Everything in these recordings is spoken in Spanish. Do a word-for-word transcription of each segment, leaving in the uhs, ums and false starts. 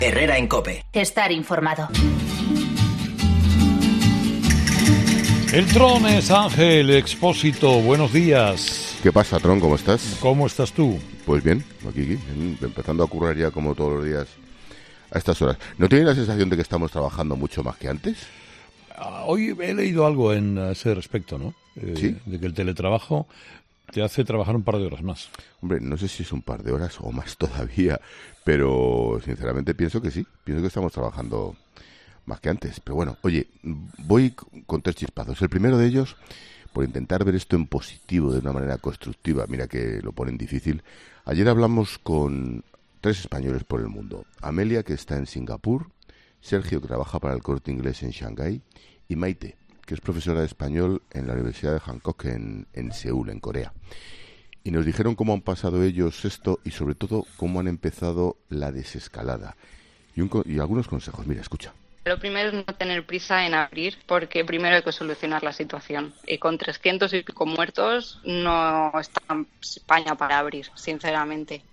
Herrera en COPE. Estar informado. El Tron es Ángel Expósito. Buenos días. ¿Qué pasa, Tron? ¿Cómo estás? ¿Cómo estás tú? Pues bien, aquí, aquí, empezando a currar ya como todos los días a estas horas. ¿No tienes la sensación de que estamos trabajando mucho más que antes? Ah, hoy he leído algo en ese respecto, ¿no? Eh, ¿Sí? De que el teletrabajo te hace trabajar un par de horas más. Hombre, no sé si es un par de horas o más todavía, pero sinceramente pienso que sí. Pienso que estamos trabajando más que antes. Pero bueno, oye, voy con tres chispazos. El primero de ellos, por intentar ver esto en positivo de una manera constructiva. Mira que lo ponen difícil. Ayer hablamos con tres españoles por el mundo. Amelia, que está en Singapur, Sergio, que trabaja para el Corte Inglés en Shanghái, y Maite, que es profesora de español en la Universidad de Hankook en, en Seúl, en Corea. Y nos dijeron cómo han pasado ellos esto y sobre todo cómo han empezado la desescalada. Y, un, y algunos consejos. Mira, escucha. Lo primero es no tener prisa en abrir, porque primero hay que solucionar la situación. Y con trescientos y pico muertos no está España para abrir, sinceramente.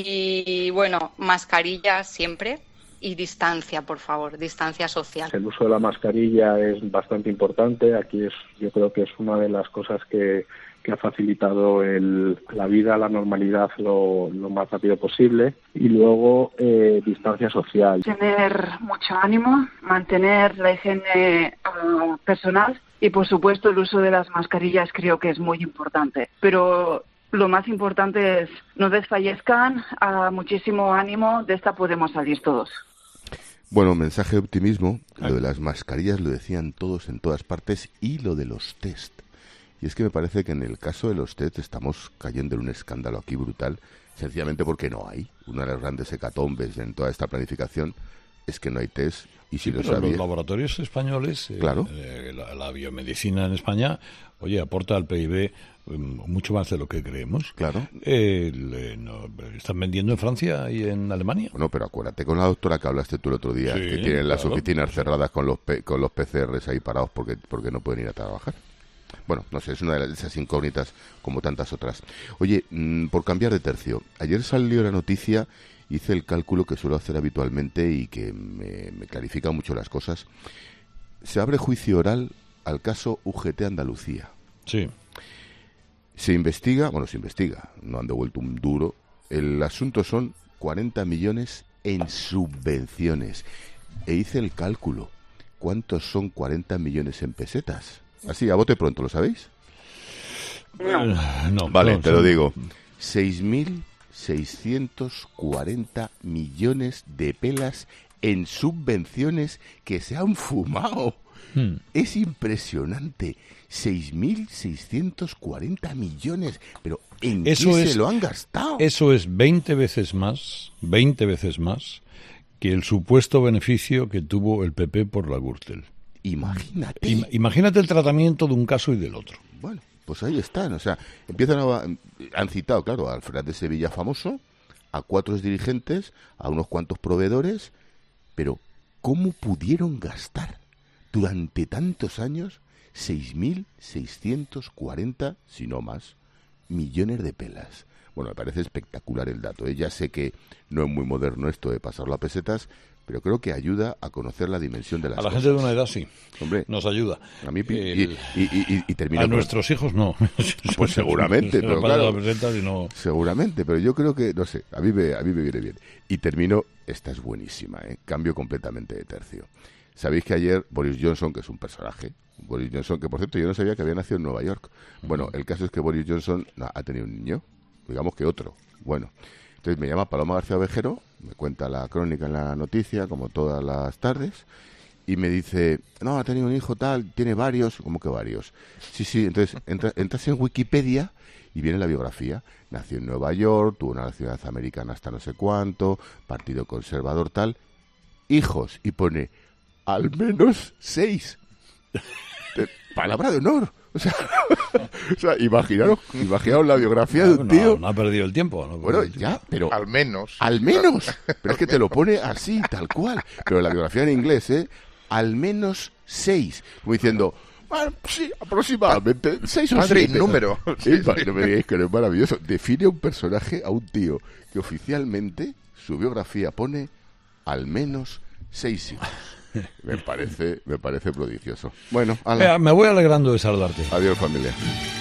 Y bueno, mascarilla siempre y distancia, por favor, distancia social. El uso de la mascarilla es bastante importante. Aquí es, yo creo que es una de las cosas que, que ha facilitado el, la vida, la normalidad lo, lo más rápido posible. Y luego, eh, distancia social. Tener mucho ánimo, mantener la higiene uh, personal y, por supuesto, el uso de las mascarillas creo que es muy importante. Pero lo más importante es no desfallezcan, uh, muchísimo ánimo, de esta podemos salir todos. Bueno, mensaje de optimismo. Lo de las mascarillas lo decían todos en todas partes y lo de los test. Y es que me parece que en el caso de los test estamos cayendo en un escándalo aquí brutal, sencillamente porque no hay. Una de las grandes hecatombes en toda esta planificación es que no hay test. Y si Sí, lo pero sabía... los laboratorios españoles, eh, Claro. eh, la, la biomedicina en España, oye, aporta al P I B eh, mucho más de lo que creemos. Claro. Eh, le- no, están vendiendo en Francia y en Alemania. Bueno, pero acuérdate con la doctora que hablaste tú el otro día, Sí, que tienen las claro. oficinas cerradas con los P- con los P C Rs ahí parados porque porque no pueden ir a trabajar. Bueno, no sé, es una de las- esas incógnitas como tantas otras. Oye, mmm, por cambiar de tercio, ayer salió la noticia, hice el cálculo que suelo hacer habitualmente y que me, me clarifica mucho las cosas. Se abre juicio oral al caso U G T Andalucía. Sí. Se investiga, bueno, se investiga, no han devuelto un duro. El asunto son cuarenta millones en subvenciones. E hice el cálculo. ¿Cuántos son cuarenta millones en pesetas? Así, a bote pronto, ¿lo sabéis? No. no Vale, no, te lo son- digo. seis mil seiscientos cuarenta millones de pelas en subvenciones que se han fumado. Hmm. Es impresionante. seis mil seiscientos cuarenta millones. Pero ¿en Eso qué es- se lo han gastado? Eso es veinte veces más, veinte veces más que el supuesto beneficio que tuvo el P P por la Gürtel. Imagínate. Im- imagínate el tratamiento de un caso y del otro. Bueno, pues ahí están. O sea, empiezan a... Han citado, claro, al Fernández de Sevilla famoso, a cuatro dirigentes, a unos cuantos proveedores, pero ¿cómo pudieron gastar durante tantos años seis mil seiscientos cuarenta, si no más, millones de pelas? Bueno, me parece espectacular el dato, ¿eh? Ya sé que no es muy moderno esto de pasarlo a pesetas, pero creo que ayuda a conocer la dimensión de las A la cosas. gente de una edad sí, Hombre, nos ayuda. a mí... pi- El- y, y, y, y termino a con- nuestros hijos no. Pues seguramente, Se pero pasan claro. las pesetas y no- Seguramente, pero yo creo que, no sé, a mí me, a mí me viene bien. Y termino, esta es buenísima, ¿eh? Cambio completamente de tercio. Sabéis que ayer Boris Johnson, que es un personaje, Boris Johnson, que por cierto yo no sabía que había nacido en Nueva York. Bueno, el caso es que Boris Johnson na, ha tenido un niño, digamos que otro. Bueno, entonces me llama Paloma García Ovejero, me cuenta la crónica en la noticia, como todas las tardes, y me dice, no, ha tenido un hijo tal, tiene varios. ¿Cómo que varios? Sí, sí, entonces entra, entras en Wikipedia y viene la biografía. Nació en Nueva York, tuvo una nacionalidad americana hasta no sé cuánto, partido conservador tal, hijos, y pone, al menos seis. De- palabra de honor. O sea, o sea imaginaros, imaginaros la biografía de un No, tío. no ha perdido el tiempo. no ha Bueno, perdido el tiempo. ya, pero... Al menos. Al menos. Pero es que te lo pone así, tal cual. Pero la biografía en inglés, ¿eh? Al menos seis. Como diciendo, bueno, sí, aproximadamente seis o Madre y siete. número. Sí, sí. No me digáis que no es maravilloso. Define a un personaje, a un tío, que oficialmente su biografía pone al menos seis hijos. Me parece, me parece prodigioso. Bueno, ala. Vea, me voy alegrando de saludarte. Adiós, familia.